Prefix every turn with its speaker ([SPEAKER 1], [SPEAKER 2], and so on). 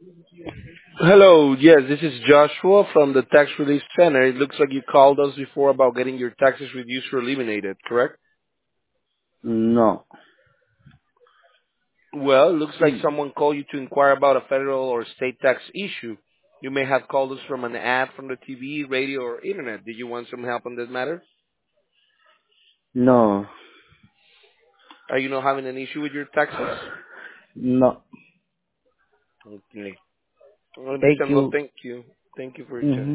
[SPEAKER 1] Hello, yes, this is Joshua from the Tax Relief Center. It looks like you called us before about getting your taxes reduced or eliminated, correct?
[SPEAKER 2] No.
[SPEAKER 1] Well, it looks like
[SPEAKER 2] Mm,
[SPEAKER 1] someone called you to inquire about a federal or state tax issue. You may have called us from an ad from the TV, radio, or internet. Did you want some help on this matter?
[SPEAKER 2] No.
[SPEAKER 1] Are you not having an issue with your taxes?
[SPEAKER 2] No.
[SPEAKER 1] Okay. I
[SPEAKER 2] Thank
[SPEAKER 1] understand. Well,
[SPEAKER 2] you.
[SPEAKER 1] thank you. Thank you for your time.
[SPEAKER 2] Mm-hmm.